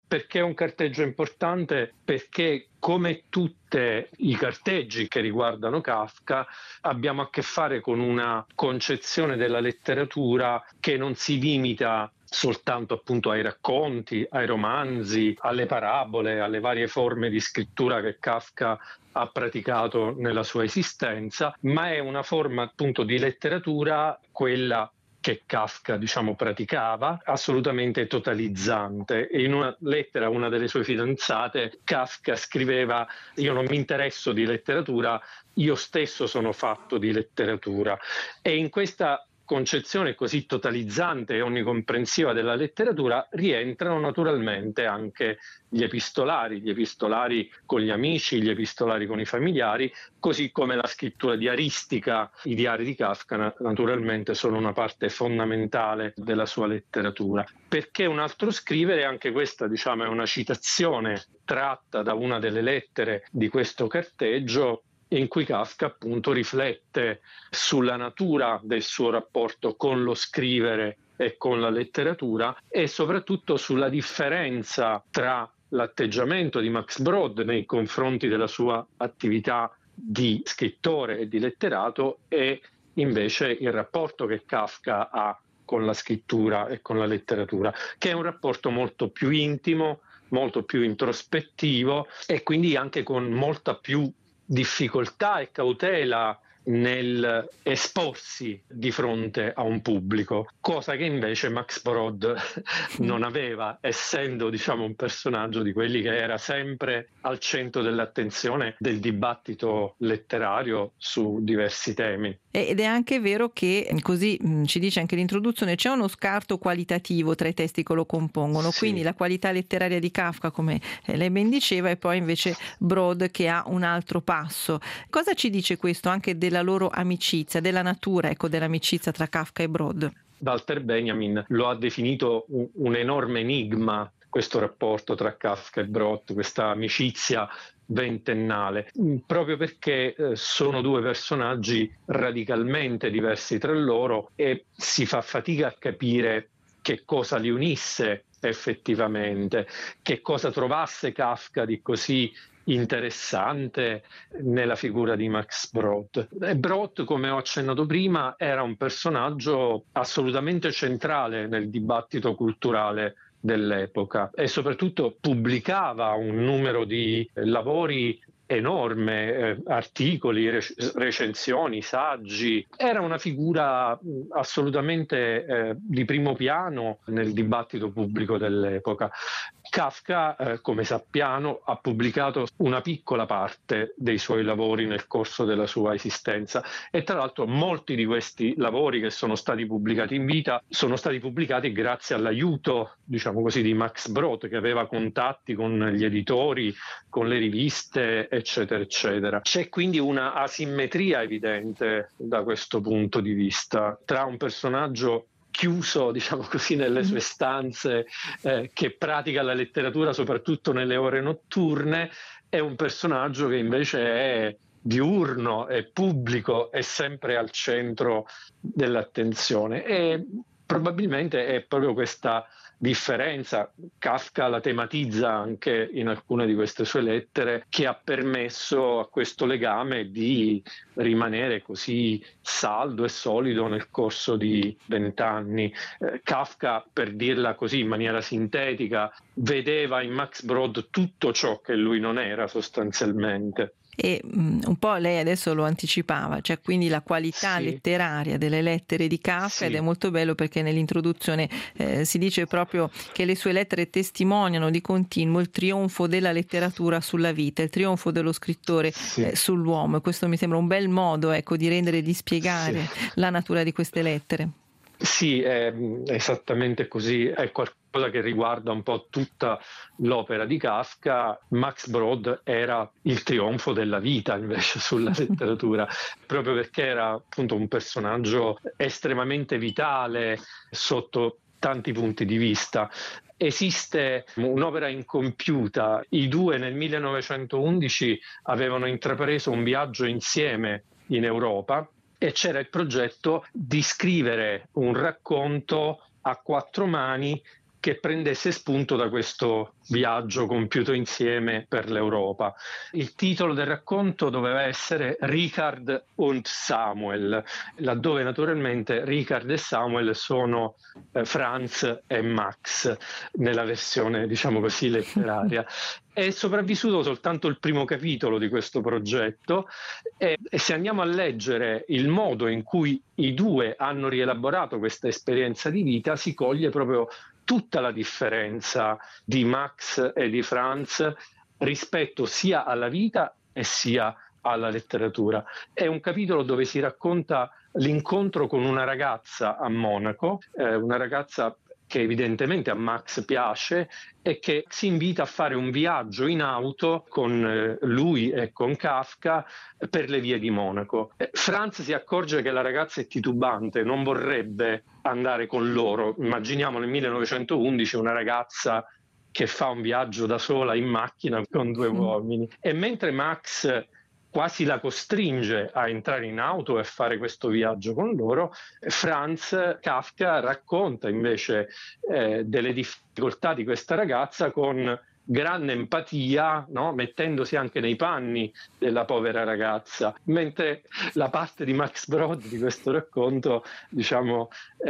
Perché è un carteggio importante? Perché, come tutti i carteggi che riguardano Kafka, abbiamo a che fare con una concezione della letteratura che non si limita soltanto appunto ai racconti, ai romanzi, alle parabole, alle varie forme di scrittura che Kafka ha praticato nella sua esistenza, ma è una forma appunto di letteratura, quella che Kafka, praticava, assolutamente totalizzante. E in una lettera a una delle sue fidanzate, Kafka scriveva: io non mi interesso di letteratura, io stesso sono fatto di letteratura. E in questa concezione così totalizzante e onnicomprensiva della letteratura rientrano naturalmente anche gli epistolari con gli amici, gli epistolari con i familiari, così come la scrittura diaristica. I diari di Kafka naturalmente sono una parte fondamentale della sua letteratura. Perché un altro scrivere, anche questa è una citazione tratta da una delle lettere di questo carteggio, in cui Kafka appunto riflette sulla natura del suo rapporto con lo scrivere e con la letteratura, e soprattutto sulla differenza tra l'atteggiamento di Max Brod nei confronti della sua attività di scrittore e di letterato e invece il rapporto che Kafka ha con la scrittura e con la letteratura, che è un rapporto molto più intimo, molto più introspettivo e quindi anche con molta più difficoltà e cautela nel esporsi di fronte a un pubblico, cosa che invece Max Brod non aveva, essendo un personaggio di quelli che era sempre al centro dell'attenzione del dibattito letterario su diversi temi. Ed è anche vero che, così ci dice anche l'introduzione, c'è uno scarto qualitativo tra i testi che lo compongono, Sì. Quindi la qualità letteraria di Kafka, come lei ben diceva, e poi invece Brod che ha un altro passo. Cosa ci dice questo anche della loro amicizia, della natura dell'amicizia tra Kafka e Brod? Walter Benjamin lo ha definito un enorme enigma, questo rapporto tra Kafka e Brod, questa amicizia ventennale, proprio perché sono due personaggi radicalmente diversi tra loro e si fa fatica a capire che cosa li unisse effettivamente, che cosa trovasse Kafka di così interessante nella figura di Max Brod. E Brod, come ho accennato prima, era un personaggio assolutamente centrale nel dibattito culturale dell'epoca e soprattutto pubblicava un numero di lavori enorme, articoli, recensioni, saggi. Era una figura assolutamente di primo piano nel dibattito pubblico dell'epoca. Kafka, come sappiamo, ha pubblicato una piccola parte dei suoi lavori nel corso della sua esistenza e tra l'altro molti di questi lavori che sono stati pubblicati in vita sono stati pubblicati grazie all'aiuto, di Max Brod, che aveva contatti con gli editori, con le riviste, eccetera, eccetera. C'è quindi una asimmetria evidente da questo punto di vista tra un personaggio chiuso, nelle sue stanze, che pratica la letteratura soprattutto nelle ore notturne, e un personaggio che invece è diurno, è pubblico, è sempre al centro dell'attenzione. E probabilmente è proprio questa differenza, Kafka la tematizza anche in alcune di queste sue lettere, che ha permesso a questo legame di rimanere così saldo e solido nel corso di 20 anni. Kafka, per dirla così in maniera sintetica, vedeva in Max Brod tutto ciò che lui non era sostanzialmente. E un po' lei adesso lo anticipava, cioè quindi la qualità letteraria delle lettere di Kafka, ed è molto bello perché nell'introduzione si dice proprio che le sue lettere testimoniano di continuo il trionfo della letteratura sulla vita, il trionfo dello scrittore sull'uomo, e questo mi sembra un bel modo di rendere e di spiegare la natura di queste lettere. Sì, è esattamente così, è qualcosa che riguarda un po' tutta l'opera di Kafka. Max Brod era il trionfo della vita invece sulla letteratura, proprio perché era appunto un personaggio estremamente vitale sotto tanti punti di vista. Esiste un'opera incompiuta, i due nel 1911 avevano intrapreso un viaggio insieme in Europa e c'era il progetto di scrivere un racconto a quattro mani che prendesse spunto da questo viaggio compiuto insieme per l'Europa. Il titolo del racconto doveva essere Richard und Samuel, laddove naturalmente Richard e Samuel sono Franz e Max nella versione, diciamo così, letteraria. È sopravvissuto soltanto il primo capitolo di questo progetto e se andiamo a leggere il modo in cui i due hanno rielaborato questa esperienza di vita, si coglie proprio tutta la differenza di Max e di Franz rispetto sia alla vita e sia alla letteratura. È un capitolo dove si racconta l'incontro con una ragazza a Monaco, una ragazza che evidentemente a Max piace e che si invita a fare un viaggio in auto con lui e con Kafka per le vie di Monaco. Franz si accorge che la ragazza è titubante, non vorrebbe andare con loro. Immaginiamo nel 1911 una ragazza che fa un viaggio da sola in macchina con due uomini. E mentre Max quasi la costringe a entrare in auto e fare questo viaggio con loro, Kafka racconta invece delle difficoltà di questa ragazza con grande empatia, no? Mettendosi anche nei panni della povera ragazza, mentre la parte di Max Brod di questo racconto, diciamo,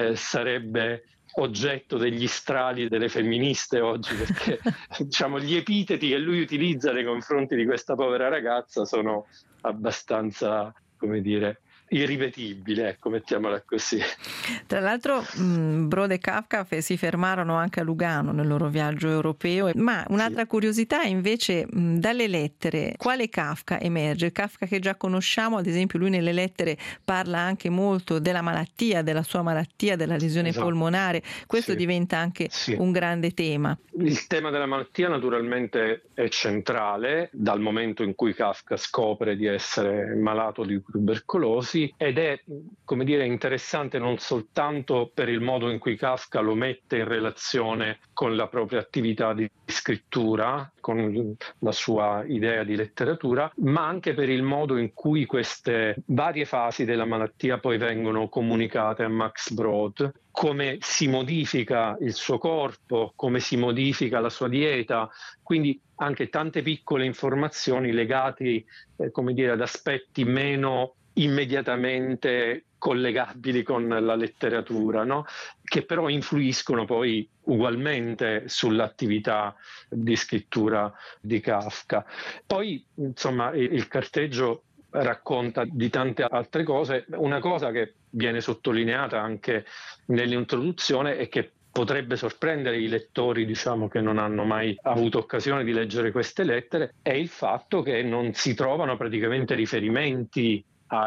sarebbe oggetto degli strali delle femministe oggi, perché diciamo, gli epiteti che lui utilizza nei confronti di questa povera ragazza sono abbastanza, come dire, irripetibili, ecco, mettiamola così. Tra l'altro Brod e Kafka si fermarono anche a Lugano nel loro viaggio europeo, ma un'altra curiosità invece dalle lettere, quale Kafka emerge? Kafka che già conosciamo, ad esempio lui nelle lettere parla anche molto della malattia, della sua malattia, della lesione polmonare, questo diventa anche un grande tema. Il tema della malattia naturalmente è centrale dal momento in cui Kafka scopre di essere malato di tubercolosi, ed è, come dire, interessante non soltanto per il modo in cui Kafka lo mette in relazione con la propria attività di scrittura, con la sua idea di letteratura, ma anche per il modo in cui queste varie fasi della malattia poi vengono comunicate a Max Brod, come si modifica il suo corpo, come si modifica la sua dieta, quindi anche tante piccole informazioni legate, come dire, ad aspetti meno immediatamente collegabili con la letteratura, no? Che però influiscono poi ugualmente sull'attività di scrittura di Kafka. Poi, insomma, il carteggio racconta di tante altre cose. Una cosa che viene sottolineata anche nell'introduzione e che potrebbe sorprendere i lettori, diciamo, che non hanno mai avuto occasione di leggere queste lettere, è il fatto che non si trovano praticamente riferimenti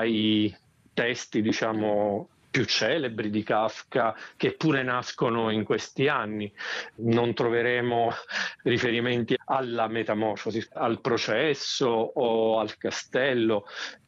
ai testi, diciamo, più celebri di Kafka, che pure nascono in questi anni. Non troveremo riferimenti alla Metamorfosi, al Processo o al Castello,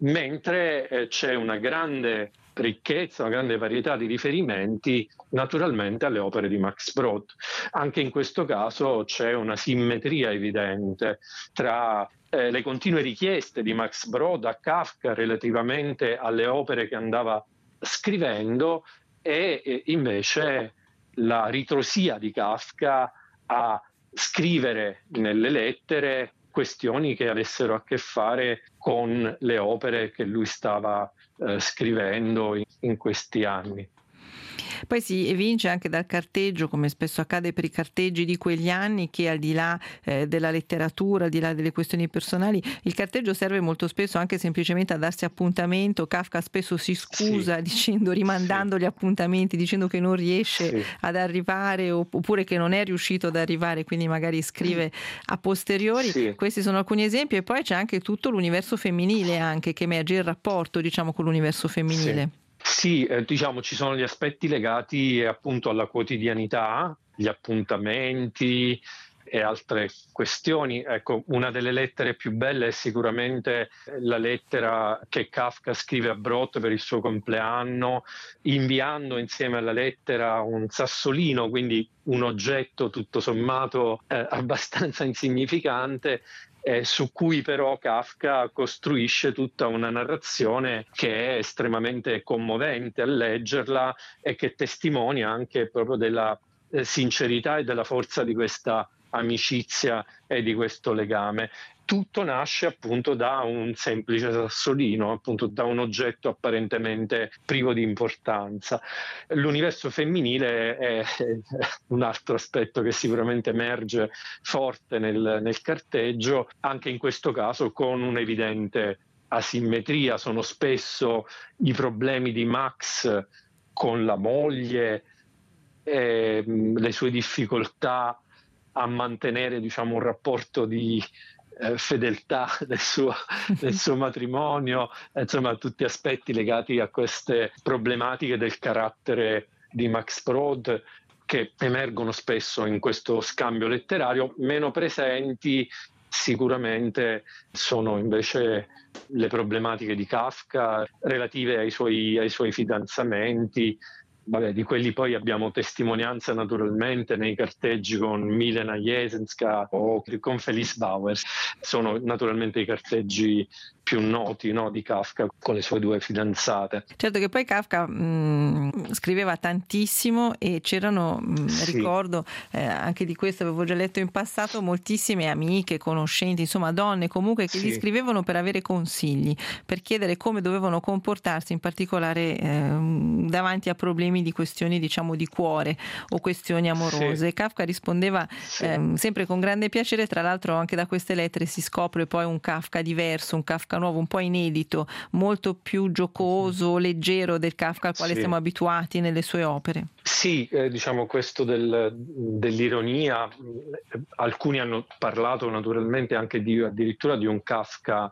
mentre c'è una grande ricchezza, una grande varietà di riferimenti naturalmente alle opere di Max Brod. Anche in questo caso c'è una simmetria evidente tra le continue richieste di Max Brod a Kafka relativamente alle opere che andava scrivendo e invece la ritrosia di Kafka a scrivere nelle lettere questioni che avessero a che fare con le opere che lui stava scrivendo in questi anni. Poi si evince anche dal carteggio, come spesso accade per i carteggi di quegli anni, che al di là della letteratura, al di là delle questioni personali, il carteggio serve molto spesso anche semplicemente a darsi appuntamento. Kafka spesso si scusa rimandando gli appuntamenti, dicendo che non riesce ad arrivare oppure che non è riuscito ad arrivare, quindi magari scrive a posteriori. Questi sono alcuni esempi, e poi c'è anche tutto l'universo femminile anche che emerge, il rapporto, diciamo, con l'universo femminile. Sì, diciamo, ci sono gli aspetti legati appunto alla quotidianità, gli appuntamenti e altre questioni. Ecco, una delle lettere più belle è sicuramente la lettera che Kafka scrive a Brod per il suo compleanno, inviando insieme alla lettera un sassolino, quindi un oggetto tutto sommato abbastanza insignificante, su cui però Kafka costruisce tutta una narrazione che è estremamente commovente a leggerla e che testimonia anche proprio della sincerità e della forza di questa amicizia e di questo legame. Tutto nasce appunto da un semplice sassolino, appunto da un oggetto apparentemente privo di importanza. L'universo femminile è un altro aspetto che sicuramente emerge forte nel carteggio, anche in questo caso con un'evidente asimmetria. Sono spesso i problemi di Max con la moglie, le sue difficoltà a mantenere, diciamo, un rapporto di fedeltà nel suo matrimonio, insomma tutti aspetti legati a queste problematiche del carattere di Max Brod che emergono spesso in questo scambio letterario. Meno presenti sicuramente sono invece le problematiche di Kafka relative ai suoi fidanzamenti. Vabbè, di quelli poi abbiamo testimonianza naturalmente nei carteggi con Milena Jesenska o con Felice Bauer. Sono naturalmente i carteggi più noti, no, di Kafka con le sue due fidanzate. Certo che poi Kafka scriveva tantissimo e c'erano, Sì. Ricordo anche di questo, avevo già letto in passato, moltissime amiche, conoscenti, insomma donne comunque che Sì. gli scrivevano per avere consigli, per chiedere come dovevano comportarsi, in particolare davanti a problemi di questioni, diciamo, di cuore o questioni amorose. Sì. Kafka rispondeva sempre con grande piacere. Tra l'altro anche da queste lettere si scopre poi un Kafka diverso, un Kafka nuovo, un po' inedito, molto più giocoso, leggero del Kafka al quale siamo abituati nelle sue opere. Sì, diciamo questo dell'ironia, alcuni hanno parlato naturalmente anche addirittura di un Kafka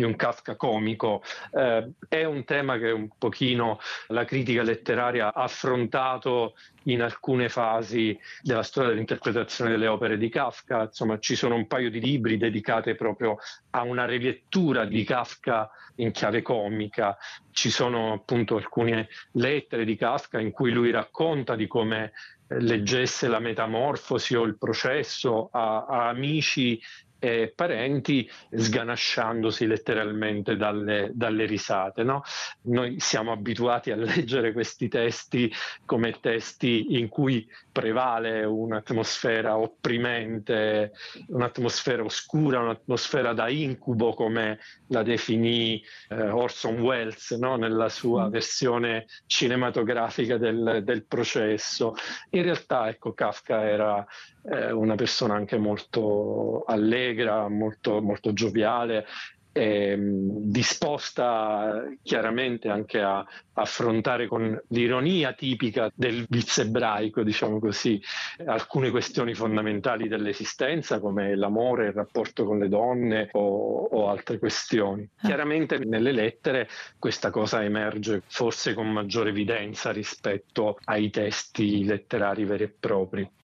comico. È un tema che un pochino la critica letteraria ha affrontato in alcune fasi della storia dell'interpretazione delle opere di Kafka. Insomma, ci sono un paio di libri dedicati proprio a una rilettura di Kafka in chiave comica. Ci sono appunto alcune lettere di Kafka in cui lui racconta di come leggesse la Metamorfosi o il Processo a amici e parenti, sganasciandosi letteralmente dalle risate, no? Noi siamo abituati a leggere questi testi come testi in cui prevale un'atmosfera opprimente, un'atmosfera oscura, un'atmosfera da incubo, come la definì Orson Welles, no? Nella sua versione cinematografica del Processo. In realtà, ecco, Kafka era una persona anche molto allegra, molto, molto gioviale, disposta chiaramente anche a affrontare con l'ironia tipica del vizio ebraico, diciamo così, alcune questioni fondamentali dell'esistenza come l'amore, il rapporto con le donne o altre questioni. Chiaramente nelle lettere questa cosa emerge forse con maggiore evidenza rispetto ai testi letterari veri e propri.